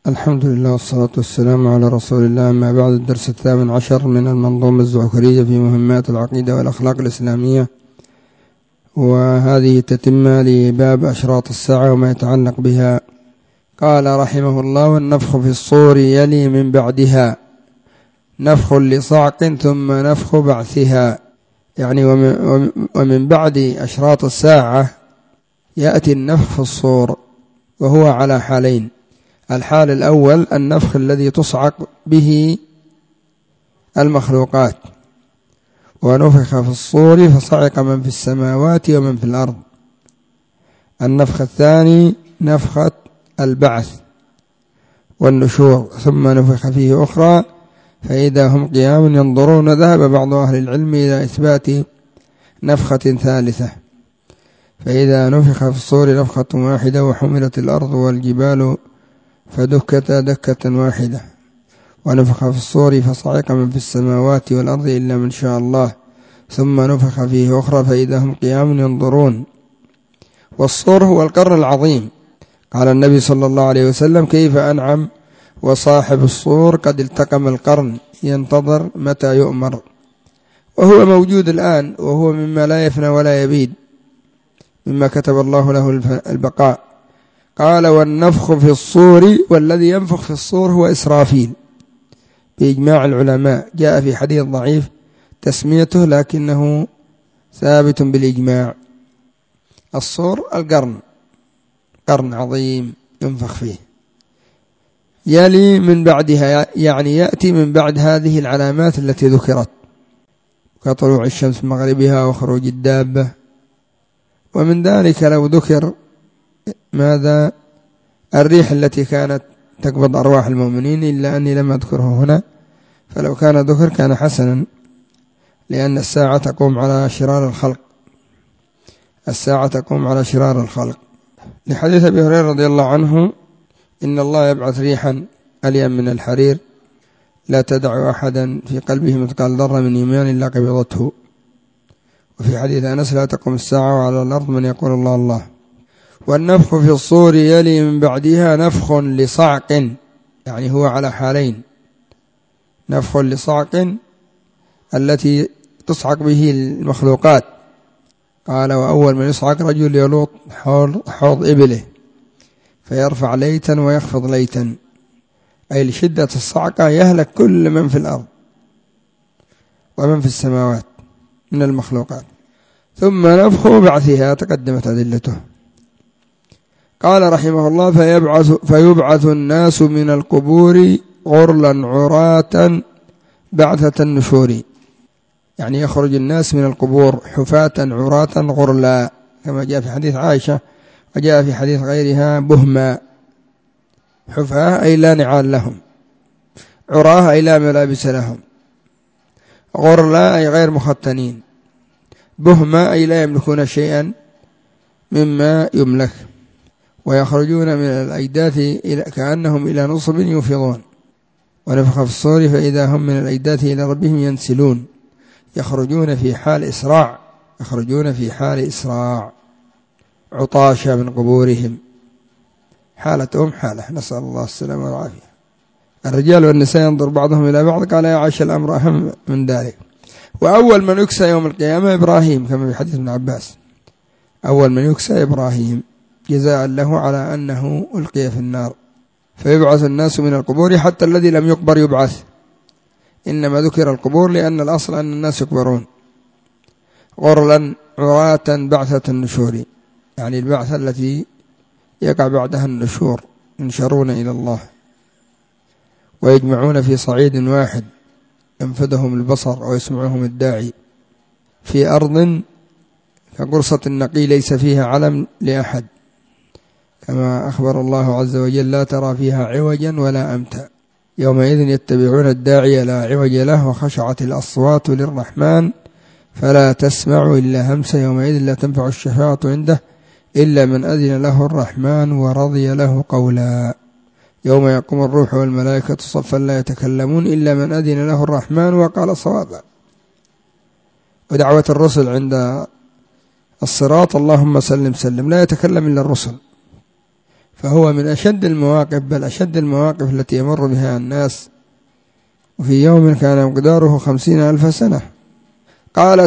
الحمد لله والصلاة والسلام على رسول الله. أما بعد، الدرس 18 من المنظومة الزعكرية في مهمات العقيدة والأخلاق الإسلامية، وهذه تتمة لباب أشراط الساعة وما يتعلق بها. قال رحمه الله: والنفخ في الصور يلي من بعدها نفخ لصعق ثم نفخ بعثها. يعني ومن بعد أشراط الساعة يأتي النفخ في الصور، وهو على حالين: الحال الأول النفخ الذي تصعق به المخلوقات، ونفخ في الصور فصعق من في السماوات ومن في الأرض. النفخ الثاني نفخة البعث والنشور، ثم نفخ فيه أخرى فإذا هم قيام ينظرون. ذهب بعض أهل العلم إلى إثبات نفخة ثالثة، فإذا نفخ في الصور نفخة واحدة وحملت الأرض والجبال فدكتا دكة واحدة، ونفخ في الصور فصعق من في السماوات والأرض إلا من شاء الله، ثم نفخ فيه أخرى فإذا هم قيام ينظرون. والصور هو القرن العظيم. قال النبي صلى الله عليه وسلم: كيف أنعم وصاحب الصور قد التقم القرن ينتظر متى يؤمر. وهو موجود الآن، وهو مما لا يفنى ولا يبيد، مما كتب الله له البقاء. قال: والنفخ في الصور، والذي ينفخ في الصور هو إسرافيل بإجماع العلماء. جاء في حديث ضعيف تسميته لكنه ثابت بالإجماع. الصور القرن، قرن عظيم ينفخ فيه. يلي من بعدها، يعني يأتي من بعد هذه العلامات التي ذكرت، كطلوع الشمس من مغربها وخروج الدابة. ومن ذلك لو ذكر ماذا؟ الريح التي كانت تقبض أرواح المؤمنين، إلا أني لم أذكره هنا، فلو كان ذكر كان حسنا، لأن الساعة تقوم على شرار الخلق. الساعة تقوم على شرار الخلق، لحديث أبي هريرة رضي الله عنه: إن الله يبعث ريحا ألين من الحرير لا تدع أحدا في قلبه مثقال ذرة من إيمان إلا قبضته. وفي حديث أنس: لا تقوم الساعة وعلى الأرض من يقول الله الله. والنفخ في الصور يلي من بعدها نفخ لصعق، يعني هو على حالين: نفخ لصعق التي تصعق به المخلوقات. قال: وأول من يصعق رجل يلوط حوض إبله فيرفع ليتا ويخفض ليتا، أي لشدة الصعقة يهلك كل من في الأرض ومن في السماوات من المخلوقات. ثم نفخ بعثها، تقدمت أدلته. قال رحمه الله: فيبعث الناس من القبور غرلا عراة بعثة النشور. يعني يخرج الناس من القبور حفاة عراة غرلا، كما جاء في حديث عائشة وجاء في حديث غيرها بهما. حفاة أي لا نعال لهم، عراه أي لا ملابس لهم، غرلا أي غير مختنين، بهما أي لا يملكون شيئا مما يملك. ويخرجون من الأجداث كأنهم إلى نصب يوفضون. ونفخ في الصور فإذا هم من الأجداث إلى ربهم ينسلون. يخرجون في حال إسراع، يخرجون في حال إسراع، عطاشا من قبورهم، حالتهم حالة، نسأل الله السلامة والعافية. الرجال والنساء ينظر بعضهم إلى بعض. قال: يا عائشة الأمر أهم من ذلك. وأول من يكسى يوم القيامة إبراهيم، كما في حديث ابن عباس: أول من يكسى إبراهيم، جزاء له على أنه ألقي في النار. فيبعث الناس من القبور، حتى الذي لم يقبر يبعث، إنما ذكر القبور لأن الأصل أن الناس يقبرون. غرلا عراة بعثة النشور، يعني البعثة التي يقع بعدها النشور، ينشرون إلى الله ويجمعون في صعيد واحد ينفذهم البصر ويسمعهم الداعي، في أرض كقرصة النقي ليس فيها علم لأحد، كما أخبر الله عز وجل: لا ترى فيها عوجا ولا أمتا، يومئذ يتبعون الداعي لا عوج له وخشعت الأصوات للرحمن فلا تسمع إلا همسا، يومئذ لا تنفع الشفاعة عنده إلا من أذن له الرحمن ورضي له قولا، يوم يقوم الروح والملائكة صفا لا يتكلمون إلا من أذن له الرحمن وقال صوابا. ودعوة الرسل عند الصراط: اللهم سلم سلم، لا يتكلم إلا الرسل. فهو من أشد المواقف، بل أشد المواقف التي يمر بها الناس، وفي يوم كان مقداره 50,000 سنة. قال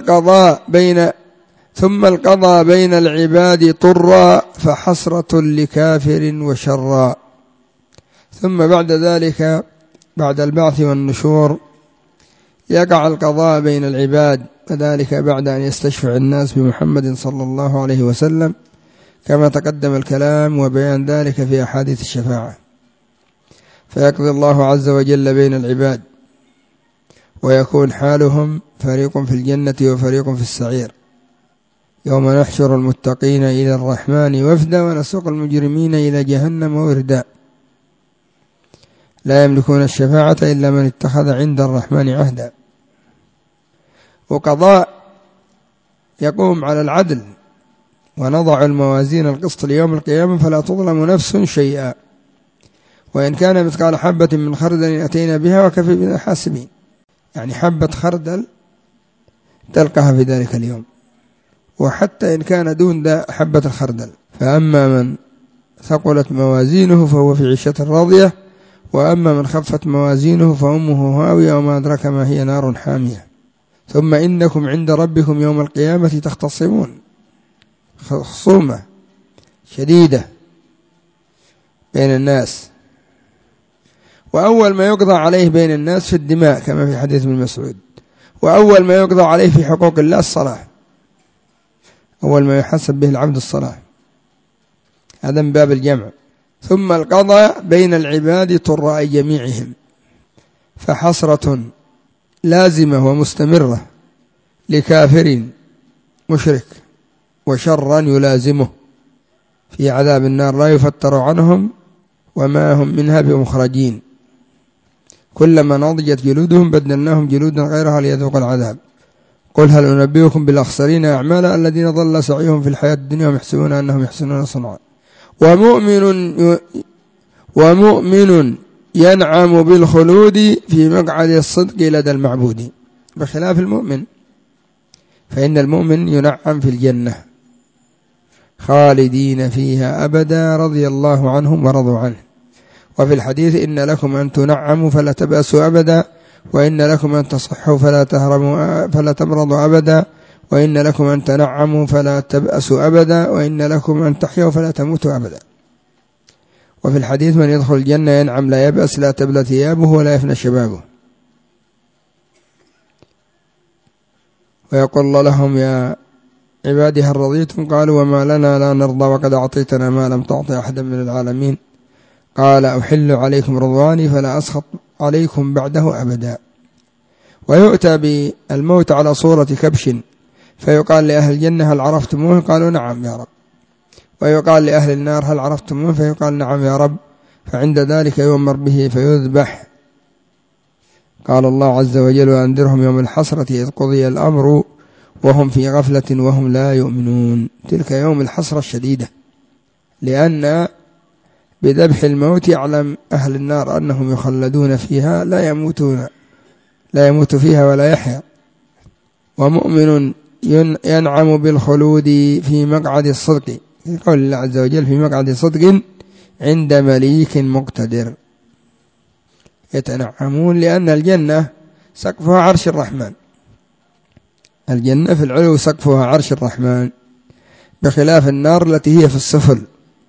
ثم القضاء بين العباد طرا فحسرة لكافر وشرا. ثم بعد ذلك بعد البعث والنشور يقع القضاء بين العباد، وذلك بعد أن يستشفع الناس بمحمد صلى الله عليه وسلم كما تقدم الكلام وبيان ذلك في أحاديث الشفاعة. فيقضي الله عز وجل بين العباد، ويكون حالهم فريق في الجنة وفريق في السعير. يوم نحشر المتقين إلى الرحمن وفدا ونسوق المجرمين إلى جهنم وردا لا يملكون الشفاعة إلا من اتخذ عند الرحمن عهدا. وقضاء يقوم على العدل، ونضع الموازين القسط ليوم القيامة فلا تظلم نفس شيئا وإن كان مثقال حبة من خردل أتينا بها وكفى بنا حاسبين. يعني حبة خردل تلقاها في ذلك اليوم، وحتى إن كان دون حبة الخردل. فأما من ثقلت موازينه فهو في عيشة راضية، وأما من خفت موازينه فأمه هاوية وما أدرك ما هي نار حامية. ثم إنكم عند ربكم يوم القيامة تختصمون، خصومة شديدة بين الناس. وأول ما يقضى عليه بين الناس في الدماء كما في حديث ابن مسعود، وأول ما يقضى عليه في حقوق الله الصلاة، أول ما يحسب به العبد الصلاة، هذا من باب الجمع. ثم القضاء بين العباد طراء جميعهم، فحسرة لازمة ومستمرة لكافر مشرك، وشرا يلازمه في عذاب النار لا يفتر عنهم وما هم منها بمخرجين، كلما نضجت جلودهم بدلناهم جلودا غيرها ليذوقوا العذاب. قل هل أنبئكم بالأخسرين أعمالا الذين ضل سعيهم في الحياة الدنيا ويحسبون أنهم يحسنون صنعا. ومؤمن ينعم بالخلود في مقعد الصدق لدى المعبود، بخلاف المؤمن، فإن المؤمن ينعم في الجنة خالدين فيها أبدا رضي الله عنهم ورضوا عنه. وفي الحديث إن لكم أن تنعموا فلا تبأسوا أبدا، وإن لكم أن تصحوا فلا تمرضوا أبدا، وإن لكم أن تنعموا فلا تبأسوا أبدا، وإن لكم أن تحيوا فلا تموتوا أبدا. وفي الحديث من يدخل الجنة ينعم لا يبأس لا تبلى ثيابه ولا يفنى شبابه. ويقول الله لهم يا عبادي هل رضيتم؟ قالوا وما لنا لا نرضى وقد أعطيتنا ما لم تعط أحدا من العالمين. قال أحل عليكم رضواني فلا أسخط عليكم بعده أبدا. ويؤتى بالموت على صورة كبش فيقال لأهل الجنة هل عرفتموه؟ قالوا نعم يا رب. ويقال لأهل النار هل عرفتموه؟ فيقال نعم يا رب. فعند ذلك يؤمر به فيذبح. قال الله عز وجل وأنذرهم يوم الحسرة إذ قضي الأمر وهم في غفلة وهم لا يؤمنون. تلك يوم الحسرة الشديدة، لأن بذبح الموت يعلم أهل النار أنهم يخلدون فيها لا يموت فيها ولا يحيا. ومؤمن ينعم بالخلود في مقعد الصدق، في قول الله عز وجل في مقعد صدق عند مليك مقتدر. يتنعمون لأن الجنة سقفها عرش الرحمن، الجنة في العلو سقفها عرش الرحمن، بخلاف النار التي هي في السفل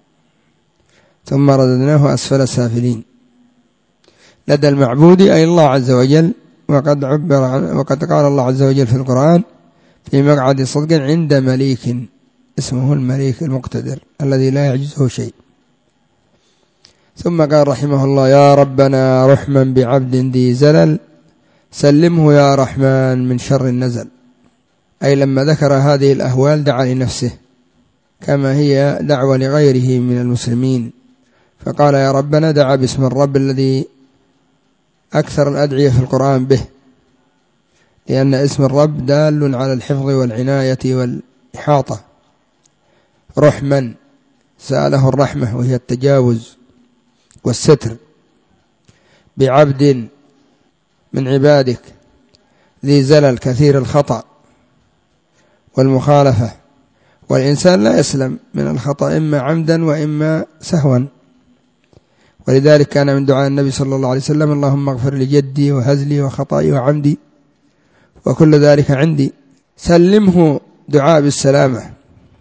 ثم رددناه أسفل سافلين لدى المعبود أي الله عز وجل. وقد قال الله عز وجل في القرآن في مقعد صدق عند مليك، اسمه المليك المقتدر الذي لا يعجزه شيء. ثم قال رحمه الله يا ربنا رحما بعبد ذي زلل سلمه يا رحمن من شر النزل. أي لما ذكر هذه الأهوال دعا لنفسه كما هي دعوة لغيره من المسلمين، فقال يا ربنا، دعا باسم الرب الذي أكثر الأدعية في القرآن به، لأن اسم الرب دال على الحفظ والعناية والإحاطة. رحما سأله الرحمة وهي التجاوز والستر، بعبد من عبادك ذي زلل كثير الخطأ والمخالفة والإنسان لا يسلم من الخطأ إما عمدا وإما سهوا. ولذلك كان من دعاء النبي صلى الله عليه وسلم: اللهم اغفر لجدي وهزلي وخطئي وعمدي وكل ذلك عندي. سلمه دعاء بالسلامة.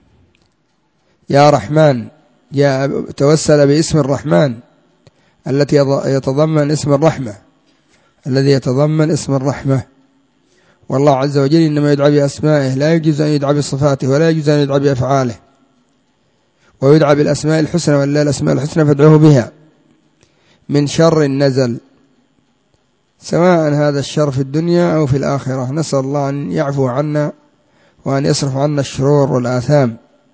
يا رحمن، توسل باسم الرحمن التي يتضمن اسم الرحمة، الذي يتضمن اسم الرحمة. والله عز وجل إنما يدعى بأسمائه، لا يجوز أن يدعى بصفاته ولا يجوز أن يدعى بأفعاله، ويدعى بالأسماء الحسنى، ولا الأسماء الحسنى فادعوه بها. من شر نزل، سواء هذا الشر في الدنيا أو في الآخرة، نسأل الله أن يعفو عنا وأن يصرف عنا الشرور والآثام،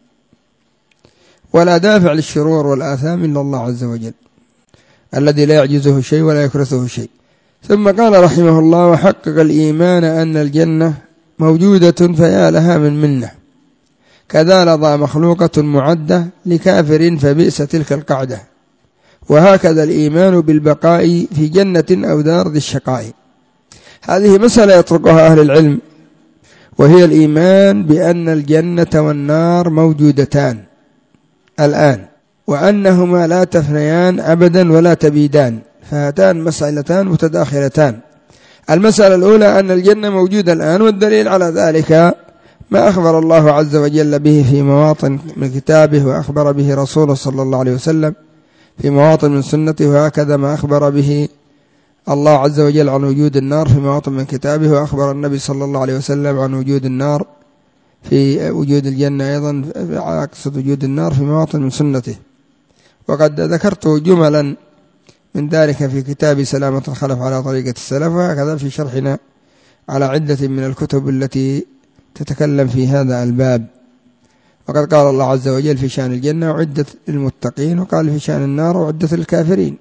ولا دافع للشرور والآثام إلا الله عز وجل الذي لا يعجزه شيء ولا يكرثه شيء. ثم قال رحمه الله: وحقق الإيمان أن الجنة موجودة فيا لها من منة، كذا لظى مخلوقة معدة لكافر فبئس تلك القعدة. وهكذا الإيمان بالبقاء في جنة أو دار ذي الشقاء. هذه مسألة يطرقها أهل العلم، وهي الإيمان بأن الجنة والنار موجودتان الآن، وأنهما لا تفنيان أبدا ولا تبيدان، فهاتان مسألتان متداخلتان. المسألة الأولى أن الجنة موجودة الآن، والدليل على ذلك ما أخبر الله عز وجل به في مواطن من كتابه، وأخبر به رسوله صلى الله عليه وسلم في مواطن من سنته، وهكذا ما أخبر به الله عز وجل عن وجود النار في مواطن من كتابه، وأخبر النبي صلى الله عليه وسلم عن وجود النار في وجود الجنة أيضا، أقصد وجود النار في مواطن من سنته. وقد ذكرت جملا من ذلك في كتاب سلامة الخلف على طريقة السلف، وهكذا في شرحنا على عدة من الكتب التي تتكلم في هذا الباب. وقد قال الله عز وجل في شأن الجنة: أعدت للمتقين، وقال في شأن النار: أعدت للكافرين.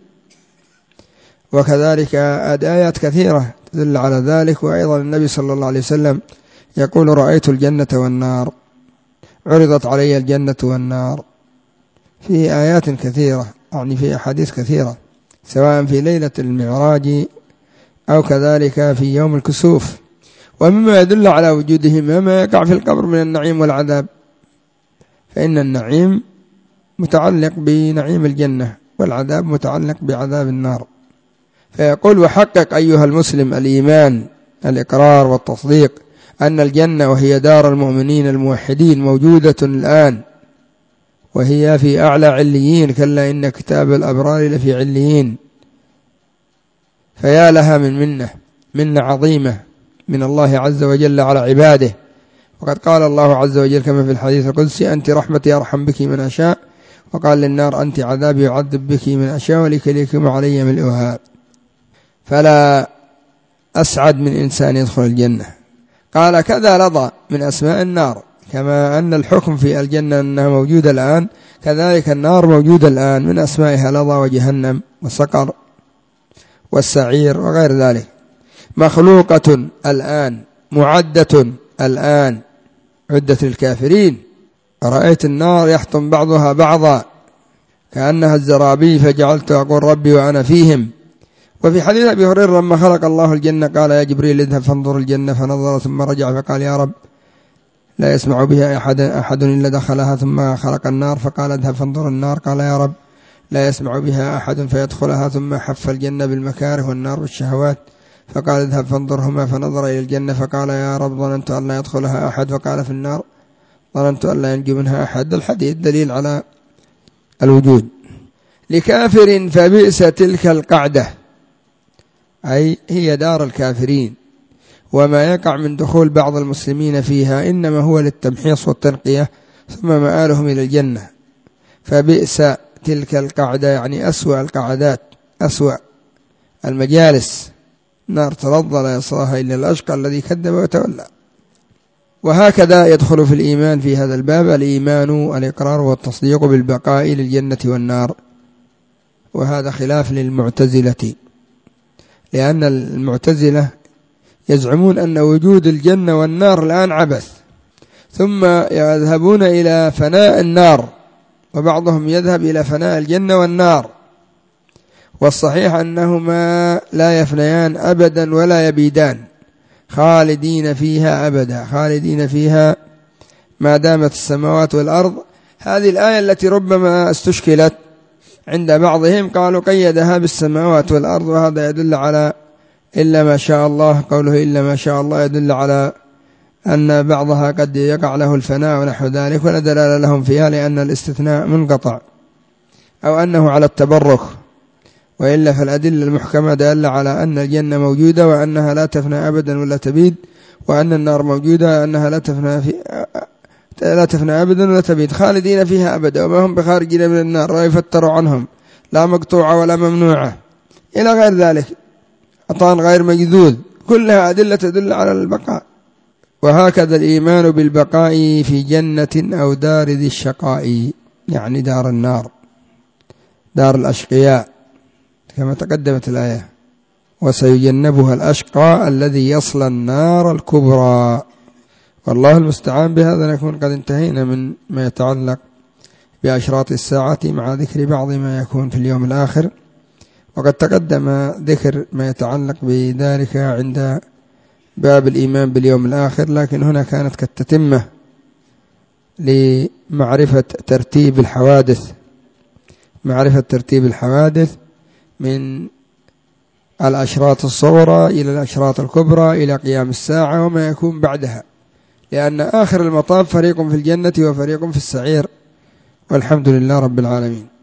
وكذلك آيات كثيرة تدل على ذلك. وأيضا النبي صلى الله عليه وسلم يقول: رأيت الجنة والنار، عرضت علي الجنة والنار، في آيات كثيرة، يعني في أحاديث كثيرة، سواء في ليلة المعراج أو كذلك في يوم الكسوف. ومما يدل على وجودهما ما يقع في القبر من النعيم والعذاب، فإن النعيم متعلق بنعيم الجنة، والعذاب متعلق بعذاب النار. فيقول: وحقق أيها المسلم الإيمان، الإقرار والتصديق، أن الجنة وهي دار المؤمنين الموحدين موجودة الآن، وهي في أعلى عليين، كلا إن كتاب الأبرار لفي عليين. فيا لها من منة عظيمة من الله عز وجل على عباده. وقد قال الله عز وجل كما في الحديث القدسي: أنت رحمتي أرحم بك من أشاء. وقال للنار: أنت عذابي يعذب بك من أشاء ولكليكم علي ملؤها. فلا أسعد من إنسان يدخل الجنة. قال: كذا لظى من أسماء النار، كما أن الحكم في الجنة أنها موجودة الآن، كذلك النار موجودة الآن، من أسمائها لظى وجهنم وسقر والسعير وغير ذلك. مخلوقة الآن، معدة الآن، عدة للكافرين. رأيت النار يحطم بعضها بعضا كأنها الزرابي، فجعلت أقول ربي وأنا فيهم. وفي حديث أبي هريرة لما خلق الله الجنة قال: يا جبريل اذهب فانظر الجنة، فنظر ثم رجع فقال: يا رب لا يسمع بها أحد إلا دخلها. ثم خلق النار فقال: اذهب فانظر النار، قال: يا رب لا يسمع بها أحد فيدخلها. ثم حف الجنة بالمكاره والنار بالشهوات، فقال: اذهب فانظرهما، فنظر إلى الجنة فقال: يا رب ظننت أن لا يدخلها أحد. فقال: في النار ظننت أن لا ينجو منها أحد. الحديث دليل على الوجود. لكافر فبئس تلك القعدة، أي هي دار الكافرين. وما يقع من دخول بعض المسلمين فيها إنما هو للتمحيص والتنقية، ثم مآلهم إلى الجنة. فبئس تلك القعدة يعني أسوأ القعدات، أسوأ المجالس، نار تلظى لا يصلاها إلا الأشقى الذي كذب وتولى. وهكذا يدخل في الإيمان في هذا الباب الإيمان الإقرار والتصديق بالبقاء للجنة والنار. وهذا خلاف للمعتزلة، لأن المعتزلة يزعمون أن وجود الجنة والنار الآن عبث، ثم يذهبون إلى فناء النار، وبعضهم يذهب إلى فناء الجنة والنار. والصحيح أنهما لا يفنيان أبدا ولا يبيدان، خالدين فيها أبدا، خالدين فيها ما دامت السماوات والأرض. هذه الآية التي ربما استشكلت عند بعضهم، قالوا قيدها بالسماوات والأرض، وهذا يدل على إلا ما شاء الله، قوله إلا ما شاء الله يدل على أن بعضها قد يقع له الفناء ونحو ذلك، ولا دلالة لهم فيها لأن الاستثناء منقطع، أو أنه على التبرك، وإلا فالأدلة المحكمة دل على أن الجنة موجودة وأنها لا تفنى أبدا ولا تبيد، وأن النار موجودة أنها لا تفنى أبدا ولا تبيد، خالدين فيها أبدا وما هم بخارجين من النار ولا يفتر عنهم لا مقطوعة ولا ممنوعة إلى غير ذلك، عطاء غير مجذوذ، كلها أدلة تدل على البقاء. وهكذا الإيمان بالبقاء في جنة أو دار ذي الشقاء، يعني دار النار، دار الأشقياء كما تقدمت الآية، وسيجنبها الأشقى الذي يصلى النار الكبرى. والله المستعان. بهذا نكون قد انتهينا من ما يتعلق بأشراط الساعة مع ذكر بعض ما يكون في اليوم الآخر، وقد تقدم ذكر ما يتعلق بذلك عند باب الإيمان باليوم الآخر، لكن هنا كانت كالتتمة لمعرفة ترتيب الحوادث، معرفة ترتيب الحوادث من الأشراط الصغرى إلى الأشراط الكبرى إلى قيام الساعة وما يكون بعدها، لأن آخر المطاف فريق في الجنة وفريق في السعير، والحمد لله رب العالمين.